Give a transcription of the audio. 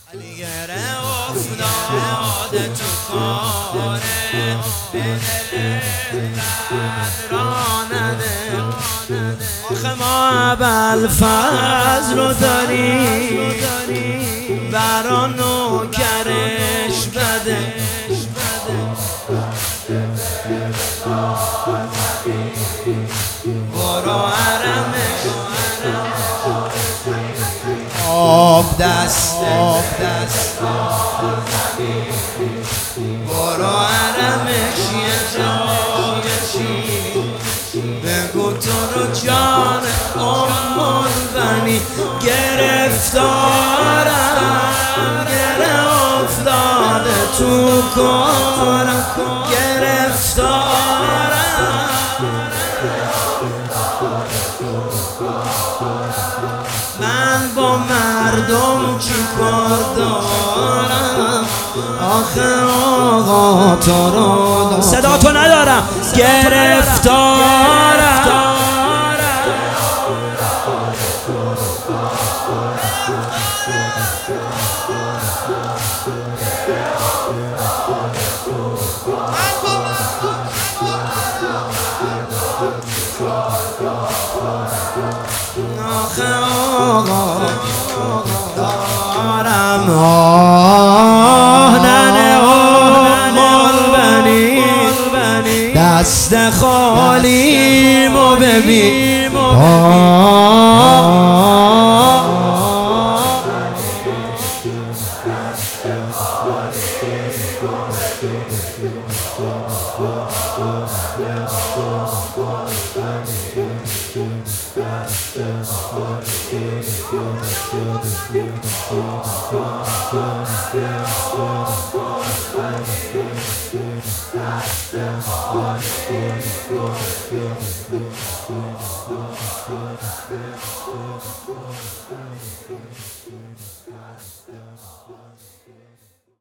گره افتاده تو کاره به دل رانده آخه ما ابوالفضل رو داریم برا نوکرش بده برو حرمش آب دست برو حرمش یه جا بشین بگو تو رو جان البنی گرفتارم گره افتاده تو کارم گرفتارم من با مردم چی کار دارم آخه آقا تو رو صدا تو ندارم گرفتارم آخه آقا دارم ننه البنی دست خالیمو ببین